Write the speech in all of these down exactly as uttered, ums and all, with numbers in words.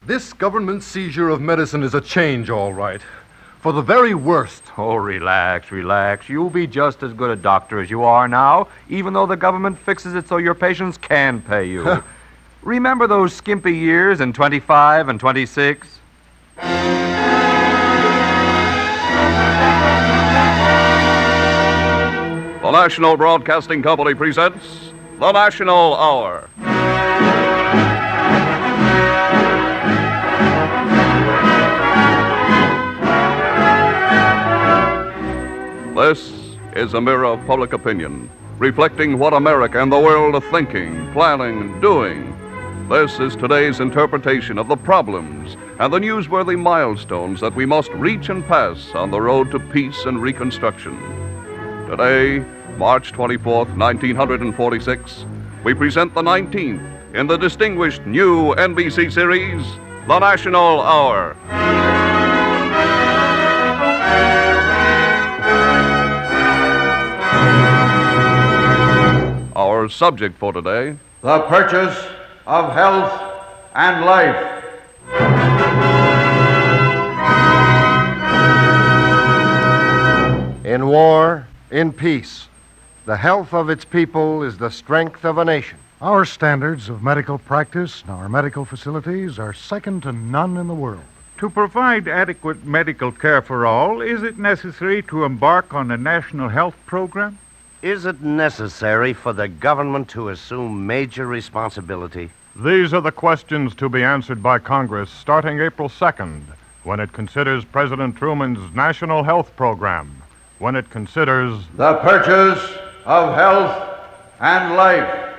This government seizure of medicine is a change, all right. For the very worst. Oh, relax, relax. You'll be just as good a doctor as you are now, even though the government fixes it so your patients can pay you. Remember those skimpy years in twenty-five and twenty-six? The National Broadcasting Company presents The National Hour. This is a mirror of public opinion, reflecting what America and the world are thinking, planning, doing. This is today's interpretation of the problems and the newsworthy milestones that we must reach and pass on the road to peace and reconstruction. Today, March twenty-fourth, nineteen forty-six, we present the nineteenth in the distinguished new N B C series, The National Hour. Our subject for today: the purchase of health and life. In war, in peace, the health of its people is the strength of a nation. Our standards of medical practice and our medical facilities are second to none in the world. To provide adequate medical care for all, is it necessary to embark on a national health program? Is it necessary for the government to assume major responsibility? These are the questions to be answered by Congress starting April second, when it considers President Truman's National Health Program, when it considers the purchase of health and life.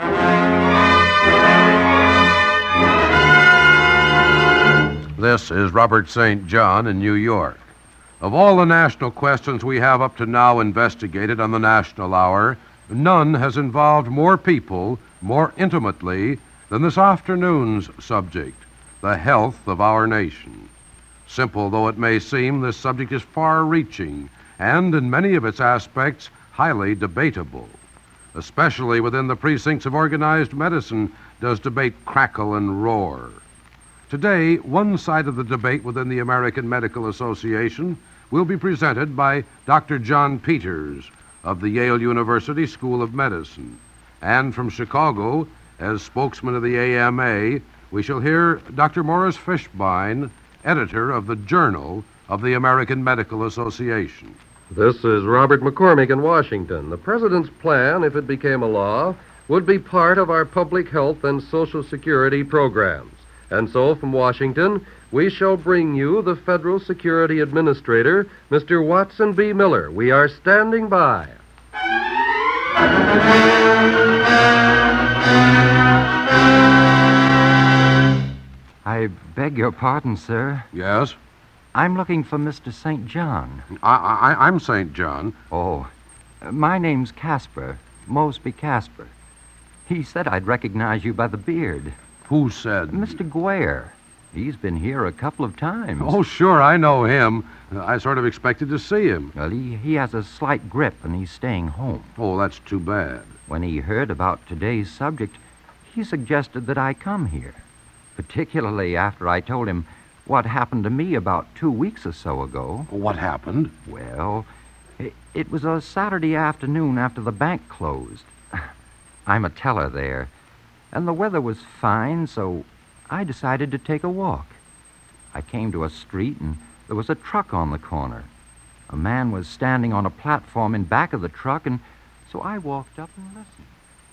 This is Robert Saint John in New York. Of all the national questions we have up to now investigated on the National Hour, none has involved more people more intimately than this afternoon's subject, the health of our nation. Simple though it may seem, this subject is far-reaching and, in many of its aspects, highly debatable. Especially within the precincts of organized medicine does debate crackle and roar. Today, one side of the debate within the American Medical Association will be presented by Doctor John Peters of the Yale University School of Medicine. And from Chicago, as spokesman of the A M A, we shall hear Doctor Morris Fishbein, editor of the Journal of the American Medical Association. This is Robert McCormick in Washington. The President's plan, if it became a law, would be part of our public health and Social Security programs. And so, from Washington, we shall bring you the Federal Security Administrator, Mister Watson B. Miller. We are standing by. I beg your pardon, sir. Yes? I'm looking for Mister Saint John. I, I, I'm Saint John. Oh, my name's Casper, Mosby Casper. He said I'd recognize you by the beard. Who said? Mister Guare. He's been here a couple of times. Oh, sure, I know him. I sort of expected to see him. Well, he, he has a slight grip, and he's staying home. Oh, that's too bad. When he heard about today's subject, he suggested that I come here, particularly after I told him what happened to me about two weeks or so ago. What happened? Well, it, it was a Saturday afternoon after the bank closed. I'm a teller there, and the weather was fine, so I decided to take a walk. I came to a street, and there was a truck on the corner. A man was standing on a platform in back of the truck, and so I walked up and listened.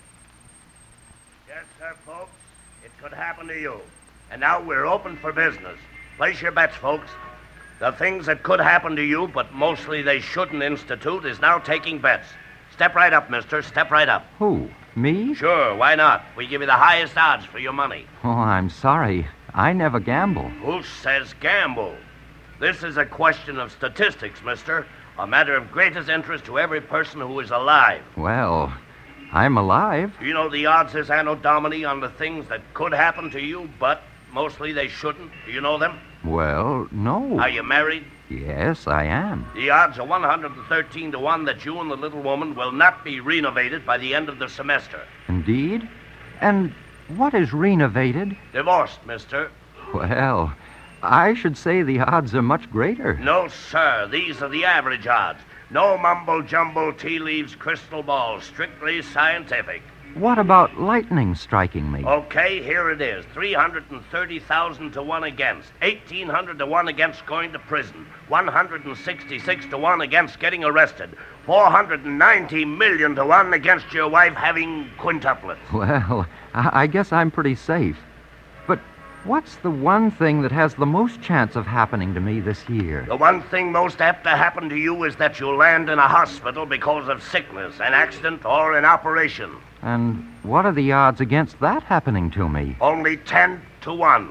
Yes, sir, folks. It could happen to you. And now we're open for business. Place your bets, folks. The things that could happen to you, but mostly they shouldn't institute, is now taking bets. Step right up, mister. Step right up. Who? Me? Sure, why not? We give you the highest odds for your money. Oh, I'm sorry. I never gamble. Who says gamble? This is a question of statistics, mister. A matter of greatest interest to every person who is alive. Well, I'm alive. Do you know the odds is Anno Domini on the things that could happen to you, but mostly they shouldn't? Do you know them? Well, no. Are you married? Yes, I am. The odds are one hundred thirteen to one that you and the little woman will not be renovated by the end of the semester. Indeed? And what is renovated? Divorced, mister. Well, I should say the odds are much greater. No, sir. These are the average odds. No mumble-jumble, tea leaves, crystal balls. Strictly scientific. What about lightning striking me? Okay, here it is. three hundred thirty thousand to one against. eighteen hundred to one against going to prison. one hundred sixty-six to one against getting arrested. four hundred ninety million to one against your wife having quintuplets. Well, I I guess I'm pretty safe. But what's the one thing that has the most chance of happening to me this year? The one thing most apt to happen to you is that you'll land in a hospital because of sickness, an accident, or an operation. And what are the odds against that happening to me? Only ten to one.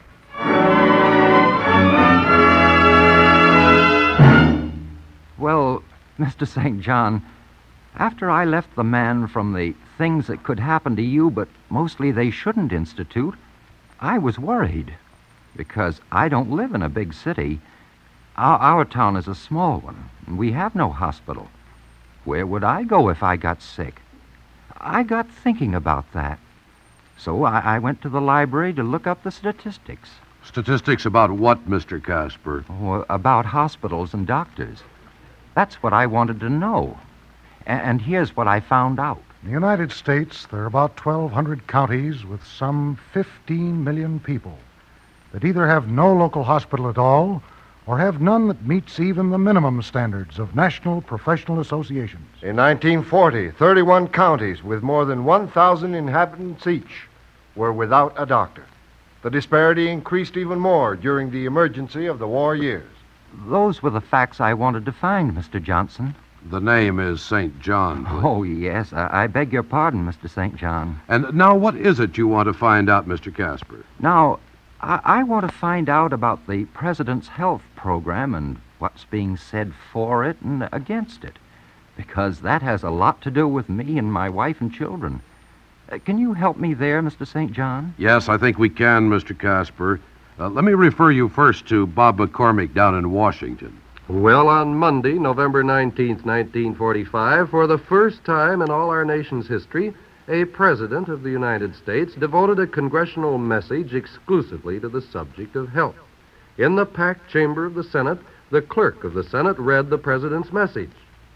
Well, Mister Saint John, after I left the man from the things that could happen to you, but mostly they shouldn't institute, I was worried. Because I don't live in a big city. Our, our town is a small one, and we have no hospital. Where would I go if I got sick? I got thinking about that. So I, I went to the library to look up the statistics. Statistics about what, Mister Casper? Oh, about hospitals and doctors. That's what I wanted to know. A- and here's what I found out. In the United States, there are about twelve hundred counties with some fifteen million people that either have no local hospital at all or have none that meets even the minimum standards of national professional associations. In nineteen forty, thirty-one counties with more than one thousand inhabitants each were without a doctor. The disparity increased even more during the emergency of the war years. Those were the facts I wanted to find, Mister Johnson. The name is Saint John. please. Oh, yes. I, I beg your pardon, Mister Saint John. And now what is it you want to find out, Mister Casper? Now, I, I want to find out about the President's health program and what's being said for it and against it. Because that has a lot to do with me and my wife and children. Uh, can you help me there, Mister Saint John? Yes, I think we can, Mister Casper. Uh, let me refer you first to Bob McCormick down in Washington. Well, on Monday, November nineteenth, nineteen forty-five, for the first time in all our nation's history, a president of the United States devoted a congressional message exclusively to the subject of health. In the packed chamber of the Senate, the clerk of the Senate read the president's message.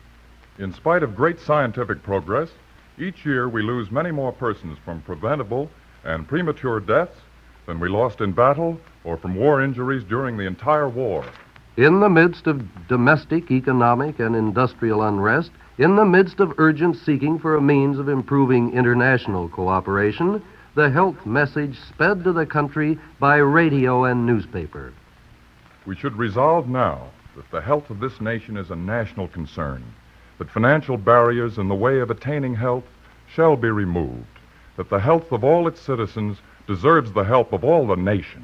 In spite of great scientific progress, each year we lose many more persons from preventable and premature deaths than we lost in battle or from war injuries during the entire war. In the midst of domestic, economic, and industrial unrest, in the midst of urgent seeking for a means of improving international cooperation, the health message sped to the country by radio and newspaper. We should resolve now that the health of this nation is a national concern, that financial barriers in the way of attaining health shall be removed, that the health of all its citizens deserves the help of all the nation.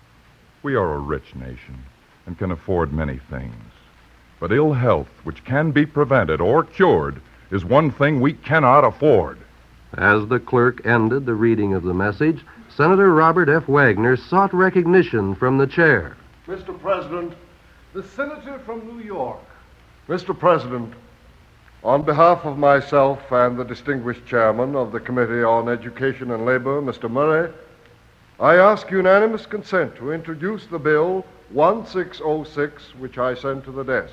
We are a rich nation and can afford many things. But ill health, which can be prevented or cured, is one thing we cannot afford. As the clerk ended the reading of the message, Senator Robert F. Wagner sought recognition from the chair. Mister President, the senator from New York. Mister President, on behalf of myself and the distinguished chairman of the Committee on Education and Labor, Mister Murray, I ask unanimous consent to introduce the bill one six oh six, which I sent to the desk.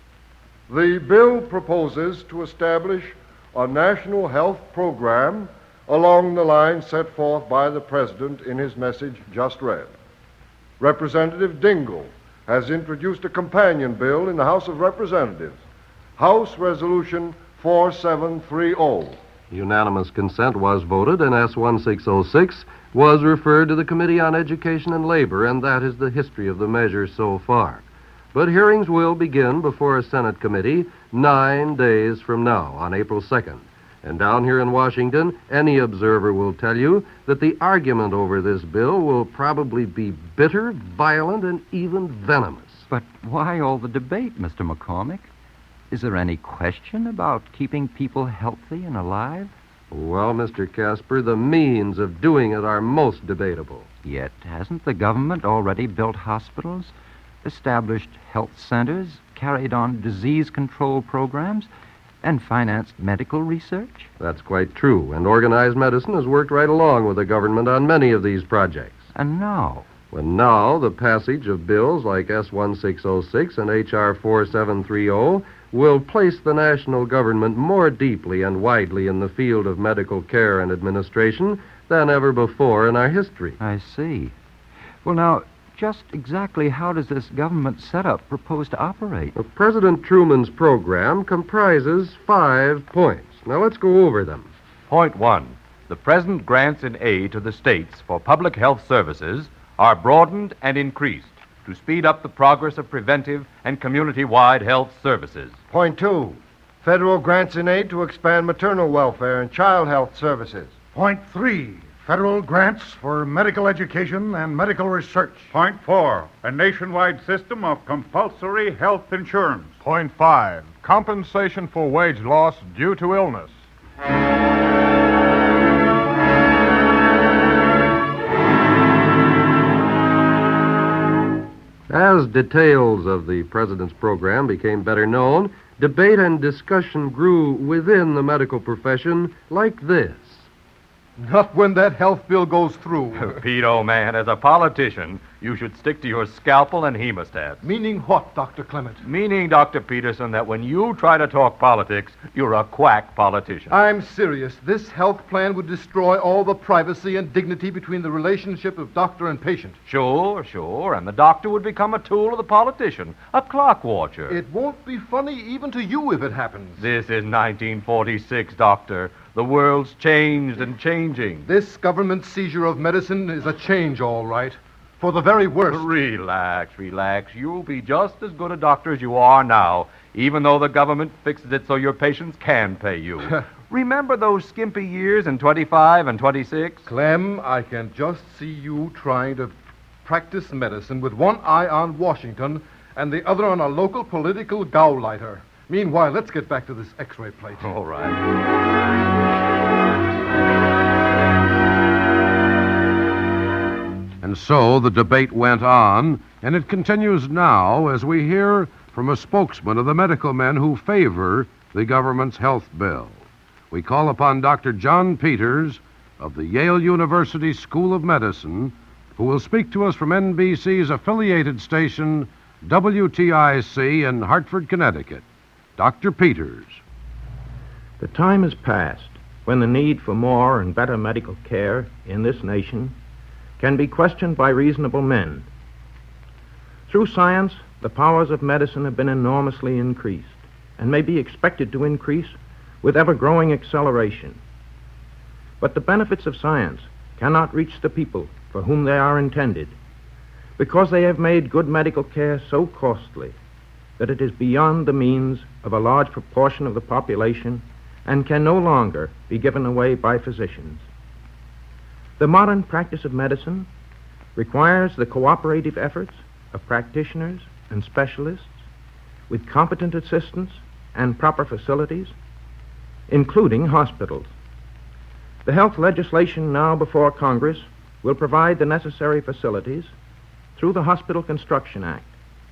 The bill proposes to establish a national health program along the lines set forth by the President in his message just read. Representative Dingell has introduced a companion bill in the House of Representatives, House Resolution four seven three oh. Unanimous consent was voted, and S one six oh six was referred to the Committee on Education and Labor, and that is the history of the measure so far. But hearings will begin before a Senate committee nine days from now, on April second. And down here in Washington, any observer will tell you that the argument over this bill will probably be bitter, violent, and even venomous. But why all the debate, Mister McCormick? Is there any question about keeping people healthy and alive? Well, Mister Casper, the means of doing it are most debatable. Yet, hasn't the government already built hospitals, established health centers, carried on disease control programs, and financed medical research? That's quite true, and organized medicine has worked right along with the government on many of these projects. And now? When now the passage of bills like S sixteen oh six and H R forty-seven thirty will place the national government more deeply and widely in the field of medical care and administration than ever before in our history. I see. Well, now, just exactly how does this government setup propose to operate? Well, President Truman's program comprises five points. Now, let's go over them. Point one. The present grants in aid to the states for public health services are broadened and increased to speed up the progress of preventive and community-wide health services. Point two. Federal grants in aid to expand maternal welfare and child health services. Point three. Federal grants for medical education and medical research. Point four, a nationwide system of compulsory health insurance. Point five, compensation for wage loss due to illness. As details of the President's program became better known, debate and discussion grew within the medical profession like this. Not when that health bill goes through. Pete, old man, as a politician, you should stick to your scalpel and hemostats. Meaning what, Doctor Clement? Meaning, Doctor Peterson, that when you try to talk politics, you're a quack politician. I'm serious. This health plan would destroy all the privacy and dignity between the relationship of doctor and patient. Sure, sure, and the doctor would become a tool of the politician, a clock watcher. It won't be funny even to you if it happens. This is nineteen forty-six, Doctor. The world's changed and changing. This government seizure of medicine is a change, all right. For the very worst. Relax, relax. You'll be just as good a doctor as you are now, even though the government fixes it so your patients can pay you. Remember those skimpy years in twenty-five and twenty-six? Clem, I can just see you trying to practice medicine with one eye on Washington and the other on a local political gauleiter. Meanwhile, let's get back to this X-ray plate. All right. And so the debate went on, and it continues now as we hear from a spokesman of the medical men who favor the government's health bill. We call upon Doctor John Peters of the Yale University School of Medicine, who will speak to us from N B C's affiliated station, W T I C, in Hartford, Connecticut. Doctor Peters. The time has passed when the need for more and better medical care in this nation can be questioned by reasonable men. Through science, the powers of medicine have been enormously increased and may be expected to increase with ever-growing acceleration. But the benefits of science cannot reach the people for whom they are intended because they have made good medical care so costly that it is beyond the means of a large proportion of the population and can no longer be given away by physicians. The modern practice of medicine requires the cooperative efforts of practitioners and specialists with competent assistance and proper facilities, including hospitals. The health legislation now before Congress will provide the necessary facilities through the Hospital Construction Act.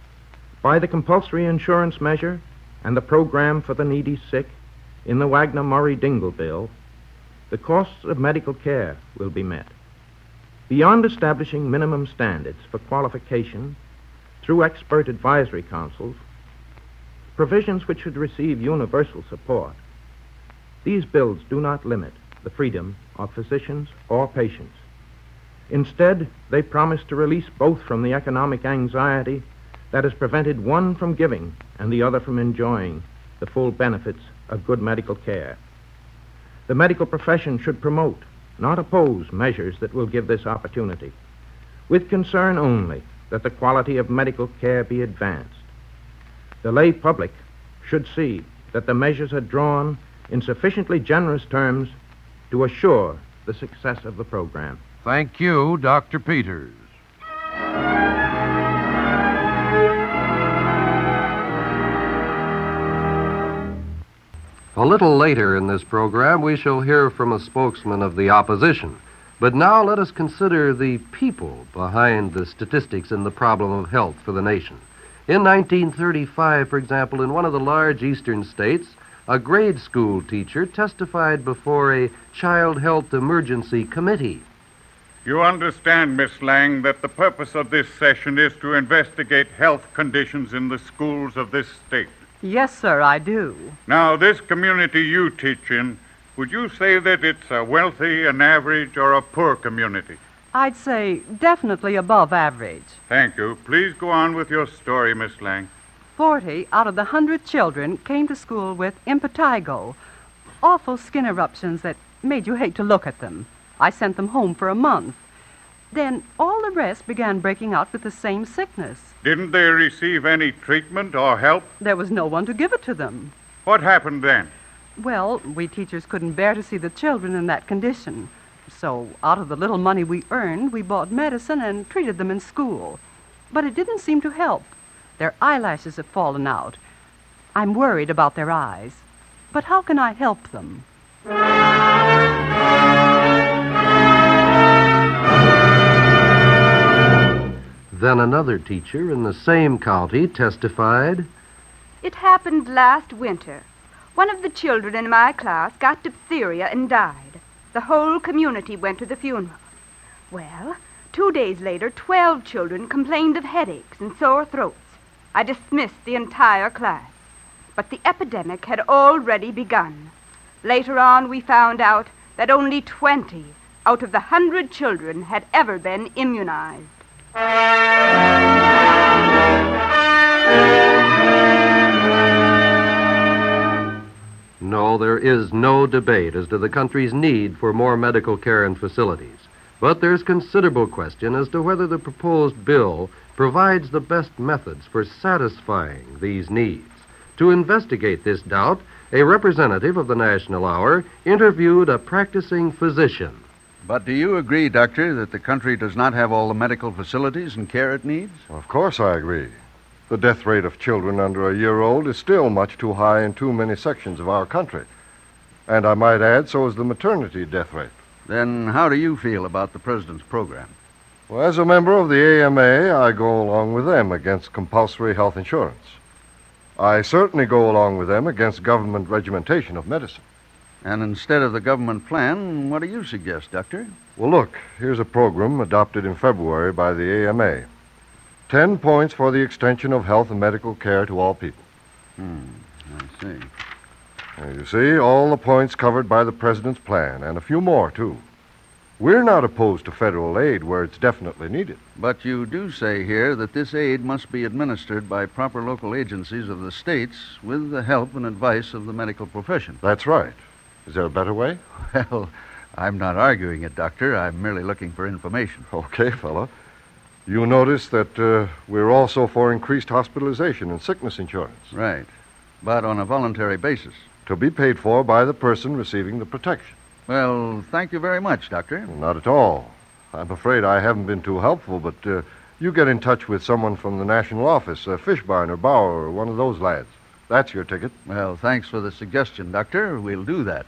By the compulsory insurance measure and the program for the needy sick in the Wagner-Murray-Dingle bill, the costs of medical care will be met. Beyond establishing minimum standards for qualification through expert advisory councils, provisions which should receive universal support, these bills do not limit the freedom of physicians or patients. Instead, they promise to release both from the economic anxiety that has prevented one from giving and the other from enjoying the full benefits of good medical care. The medical profession should promote, not oppose, measures that will give this opportunity, with concern only that the quality of medical care be advanced. The lay public should see that the measures are drawn in sufficiently generous terms to assure the success of the program. Thank you, Doctor Peters. A little later in this program, we shall hear from a spokesman of the opposition. But now let us consider the people behind the statistics in the problem of health for the nation. In nineteen thirty-five, for example, in one of the large eastern states, a grade school teacher testified before a child health emergency committee. You understand, Miss Lang, that the purpose of this session is to investigate health conditions in the schools of this state. Yes, sir, I do. Now, this community you teach in, would you say that it's a wealthy, an average, or a poor community? I'd say definitely above average. Thank you. Please go on with your story, Miss Lang. Forty out of the hundred children came to school with impetigo, awful skin eruptions that made you hate to look at them. I sent them home for a month. Then all the rest began breaking out with the same sickness. Didn't they receive any treatment or help? There was no one to give it to them. What happened then? Well, we teachers couldn't bear to see the children in that condition. So, out of the little money we earned, we bought medicine and treated them in school. But it didn't seem to help. Their eyelashes have fallen out. I'm worried about their eyes. But how can I help them? Then another teacher in the same county testified, "It happened last winter. One of the children in my class got diphtheria and died. The whole community went to the funeral. Well, two days later, twelve children complained of headaches and sore throats. I dismissed the entire class. But the epidemic had already begun. Later on, we found out that only twenty out of the hundred children had ever been immunized. No, there is no debate as to the country's need for more medical care and facilities. But there's considerable question as to whether the proposed bill provides the best methods for satisfying these needs. To investigate this doubt, a representative of the National Hour interviewed a practicing physician. But do you agree, Doctor, that the country does not have all the medical facilities and care it needs? Of course I agree. The death rate of children under a year old is still much too high in too many sections of our country. And I might add, so is the maternity death rate. Then how do you feel about the President's program? Well, as a member of the A M A, I go along with them against compulsory health insurance. I certainly go along with them against government regimentation of medicine. And instead of the government plan, what do you suggest, Doctor? Well, look, here's a program adopted in February by the A M A. Ten points for the extension of health and medical care to all people. Hmm, I see. Now, you see, all the points covered by the President's plan, and a few more, too. We're not opposed to federal aid where it's definitely needed. But you do say here that this aid must be administered by proper local agencies of the states with the help and advice of the medical profession. That's right. Is there a better way? Well, I'm not arguing it, Doctor. I'm merely looking for information. Okay, fella. You notice that uh, we're also for increased hospitalization and sickness insurance. Right. But on a voluntary basis. To be paid for by the person receiving the protection. Well, thank you very much, Doctor. Well, not at all. I'm afraid I haven't been too helpful, but uh, you get in touch with someone from the national office, uh, Fishbein or Bauer or one of those lads. That's your ticket. Well, thanks for the suggestion, Doctor. We'll do that.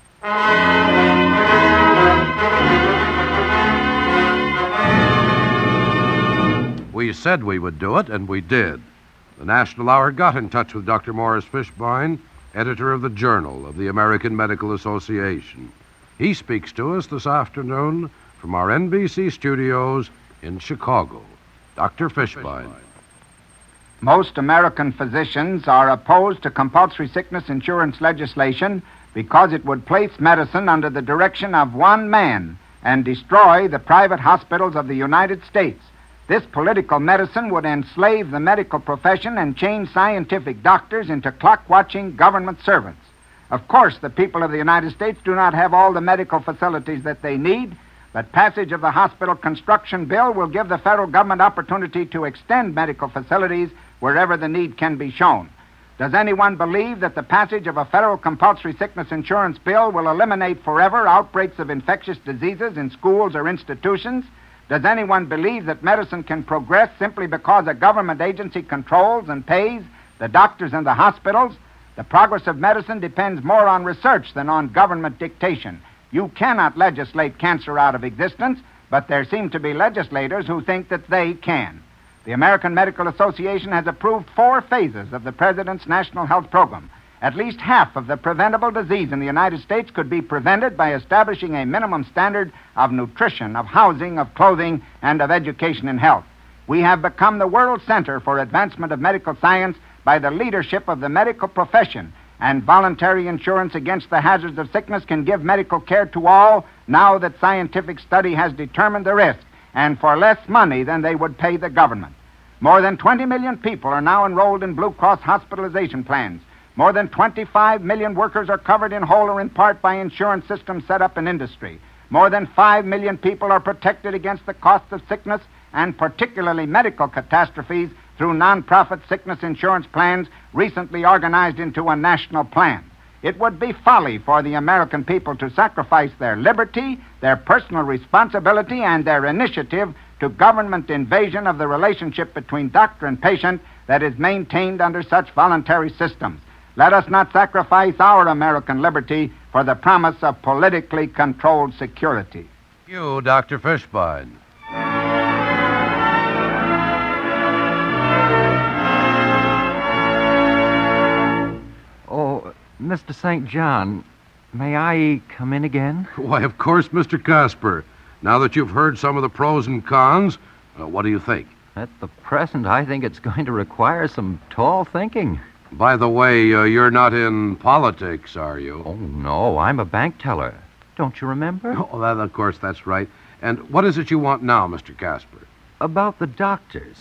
We said we would do it, and we did. The National Hour got in touch with Doctor Morris Fishbein, editor of the Journal of the American Medical Association. He speaks to us this afternoon from our N B C studios in Chicago. Doctor Fishbein. Most American physicians are opposed to compulsory sickness insurance legislation because it would place medicine under the direction of one man and destroy the private hospitals of the United States. This political medicine would enslave the medical profession and change scientific doctors into clock-watching government servants. Of course, the people of the United States do not have all the medical facilities that they need, but passage of the hospital construction bill will give the federal government opportunity to extend medical facilities wherever the need can be shown. Does anyone believe that the passage of a federal compulsory sickness insurance bill will eliminate forever outbreaks of infectious diseases in schools or institutions? Does anyone believe that medicine can progress simply because a government agency controls and pays the doctors and the hospitals? The progress of medicine depends more on research than on government dictation. You cannot legislate cancer out of existence, but there seem to be legislators who think that they can. The American Medical Association has approved four phases of the President's National Health Program, At least half of the preventable disease in the United States could be prevented by establishing a minimum standard of nutrition, of housing, of clothing, and of education and health. We have become the world center for advancement of medical science by the leadership of the medical profession, and voluntary insurance against the hazards of sickness can give medical care to all now that scientific study has determined the risk, and for less money than they would pay the government. More than twenty million people are now enrolled in Blue Cross hospitalization plans. More than twenty-five million workers are covered in whole or in part by insurance systems set up in industry. More than five million people are protected against the cost of sickness and particularly medical catastrophes through nonprofit sickness insurance plans recently organized into a national plan. It would be folly for the American people to sacrifice their liberty, their personal responsibility, and their initiative to government invasion of the relationship between doctor and patient that is maintained under such voluntary systems. Let us not sacrifice our American liberty for the promise of politically controlled security. You, Doctor Fishbein. Oh, Mister Saint John, may I come in again? Why, of course, Mister Casper. Now that you've heard some of the pros and cons, uh, what do you think? At the present, I think it's going to require some tall thinking. By the way, uh, you're not in politics, are you? Oh, no, I'm a bank teller. Don't you remember? Oh, that, of course, that's right. And what is it you want now, Mister Casper? About the doctors.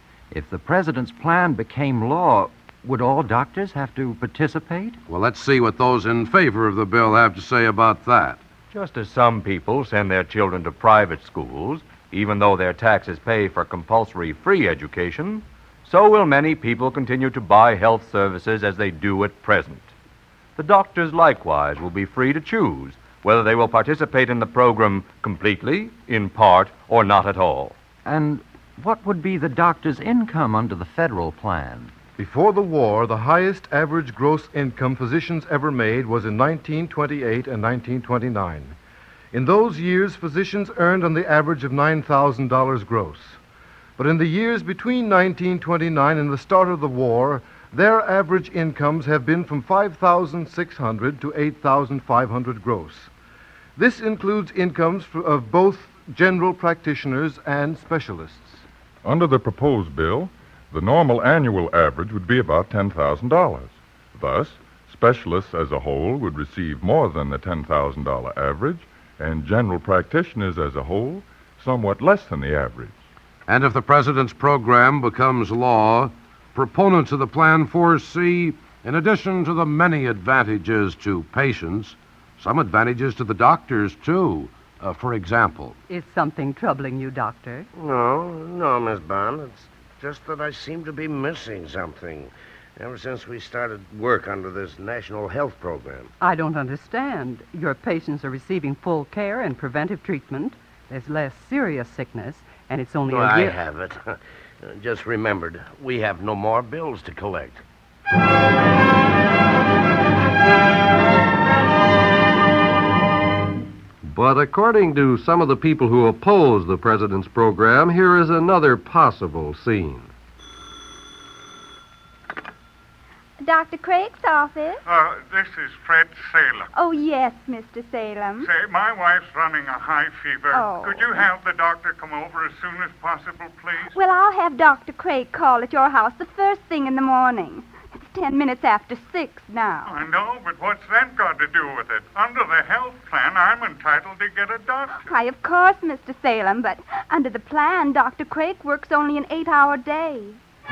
If the president's plan became law, would all doctors have to participate? Well, let's see what those in favor of the bill have to say about that. Just as some people send their children to private schools, even though their taxes pay for compulsory free education, so will many people continue to buy health services as they do at present. The doctors likewise will be free to choose whether they will participate in the program completely, in part, or not at all. And what would be the doctor's income under the federal plan? Before the war, the highest average gross income physicians ever made was in nineteen twenty-eight and nineteen twenty-nine. In those years, physicians earned on the average of nine thousand dollars gross. But in the years between nineteen twenty-nine and the start of the war, their average incomes have been from five thousand six hundred dollars to eight thousand five hundred dollars gross. This includes incomes for, of both general practitioners and specialists. Under the proposed bill, the normal annual average would be about ten thousand dollars. Thus, specialists as a whole would receive more than the ten thousand dollars average, and general practitioners as a whole somewhat less than the average. And if the president's program becomes law, proponents of the plan foresee, in addition to the many advantages to patients, some advantages to the doctors, too. Uh, for example. Is something troubling you, Doctor? No, no, Miss Bond. It's just that I seem to be missing something ever since we started work under this national health program. I don't understand. Your patients are receiving full care and preventive treatment. There's less serious sickness, and it's only Well, a I year... have it. Just remembered, we have no more bills to collect. But according to some of the people who oppose the president's program, here is another possible scene. Doctor Craig's office? Uh, this is Fred Salem. Oh, yes, Mister Salem. Say, my wife's running a high fever. Oh. Could you have the doctor come over as soon as possible, please? Well, I'll have Doctor Craig call at your house the first thing in the morning. It's ten minutes after six now. I know, but what's that got to do with it? Under the health plan, I'm entitled to get a doctor. Why, of course, Mister Salem, but under the plan, Doctor Craig works only an eight-hour day.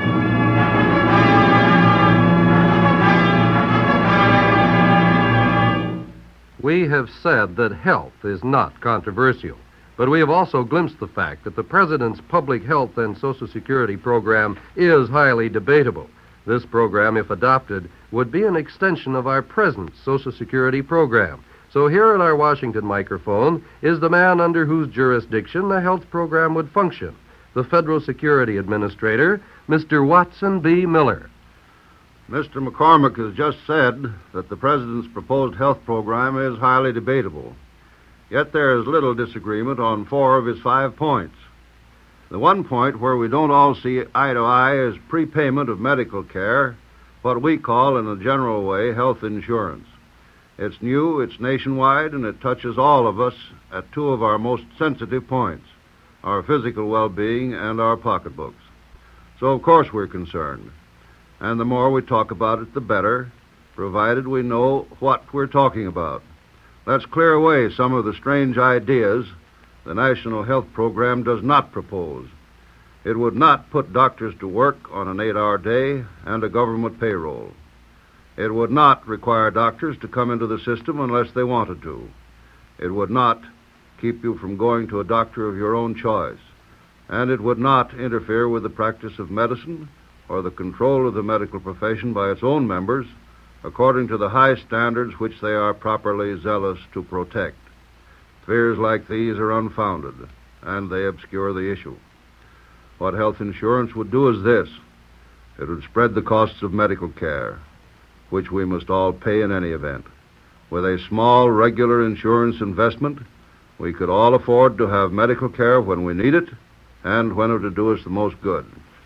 We have said that health is not controversial, but we have also glimpsed the fact that the president's public health and Social Security program is highly debatable. This program, if adopted, would be an extension of our present Social Security program. So here at our Washington microphone is the man under whose jurisdiction the health program would function, the Federal Security Administrator, Mister Watson B. Miller. Mister McCormick has just said that the President's proposed health program is highly debatable. Yet there is little disagreement on four of his five points. The one point where we don't all see eye to eye is prepayment of medical care, what we call, in a general way, health insurance. It's new, it's nationwide, and it touches all of us at two of our most sensitive points, our physical well-being and our pocketbooks. So, of course, we're concerned. And the more we talk about it, the better, provided we know what we're talking about. Let's clear away some of the strange ideas the National Health Program does not propose. It would not put doctors to work on an eight-hour day and a government payroll. It would not require doctors to come into the system unless they wanted to. It would not keep you from going to a doctor of your own choice. And it would not interfere with the practice of medicine or the control of the medical profession by its own members according to the high standards which they are properly zealous to protect. Fears like these are unfounded, and they obscure the issue. What health insurance would do is this. It would spread the costs of medical care, which we must all pay in any event. With a small, regular insurance investment, we could all afford to have medical care when we need it and when it would do us the most good.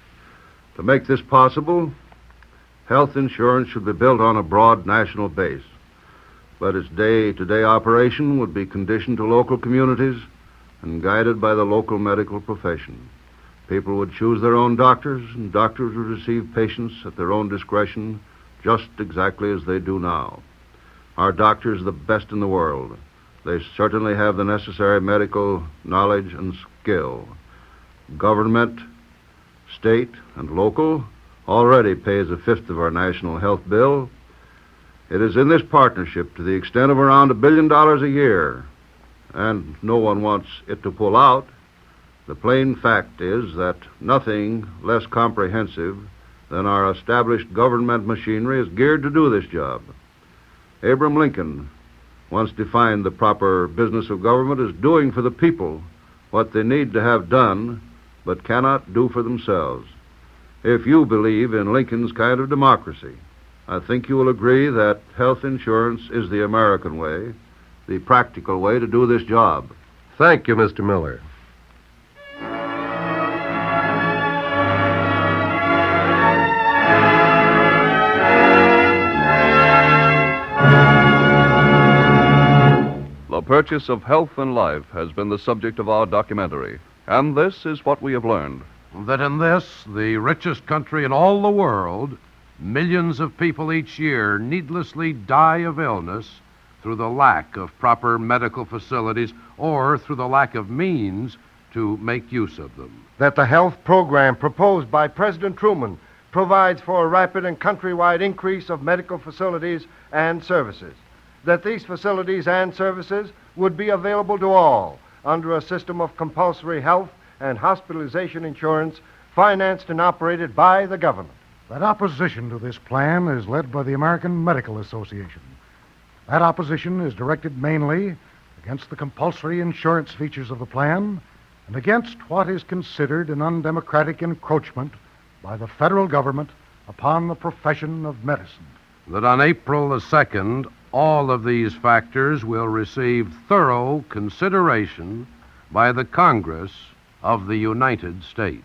To make this possible, health insurance should be built on a broad national base, but its day-to-day operation would be conditioned to local communities and guided by the local medical profession. People would choose their own doctors, and doctors would receive patients at their own discretion, just exactly as they do now. Our doctors are the best in the world. They certainly have the necessary medical knowledge and skill. Government, state, and local already pays a fifth of our national health bill. It is in this partnership to the extent of around a billion dollars a year, and no one wants it to pull out. The plain fact is that nothing less comprehensive than our established government machinery is geared to do this job. Abraham Lincoln once defined the proper business of government as doing for the people what they need to have done but cannot do for themselves. If you believe in Lincoln's kind of democracy, I think you will agree that health insurance is the American way, the practical way to do this job. Thank you, Mister Miller. The purchase of health and life has been the subject of our documentary, and this is what we have learned. That in this, the richest country in all the world, millions of people each year needlessly die of illness through the lack of proper medical facilities or through the lack of means to make use of them. That the health program proposed by President Truman provides for a rapid and countrywide increase of medical facilities and services. That these facilities and services would be available to all under a system of compulsory health and hospitalization insurance financed and operated by the government. That opposition to this plan is led by the American Medical Association. That opposition is directed mainly against the compulsory insurance features of the plan and against what is considered an undemocratic encroachment by the federal government upon the profession of medicine. That on April the second, all of these factors will receive thorough consideration by the Congress of the United States.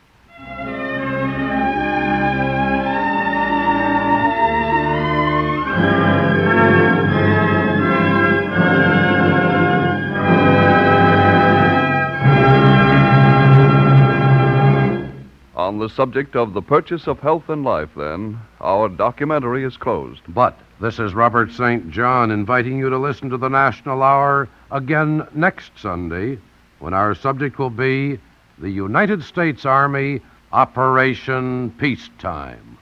On the subject of the purchase of health and life, then, our documentary is closed. But this is Robert Saint John inviting you to listen to the National Hour again next Sunday, when our subject will be the United States Army Operation Peacetime.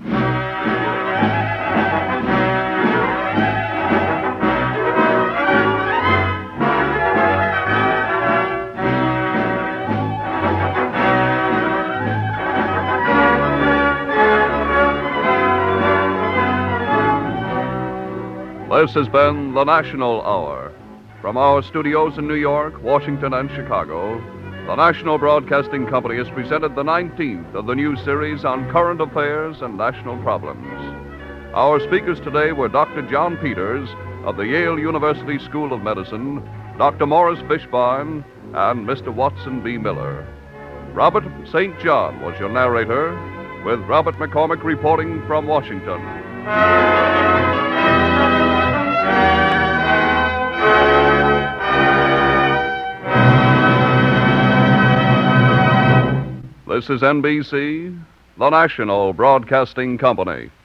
This has been the National Hour. From our studios in New York, Washington, and Chicago, the National Broadcasting Company has presented the nineteenth of the new series on current affairs and national problems. Our speakers today were Doctor John Peters of the Yale University School of Medicine, Doctor Morris Fishbarn, and Mister Watson B. Miller. Robert Saint John was your narrator. with Robert McCormick reporting from Washington. This is N B C, the national broadcasting company.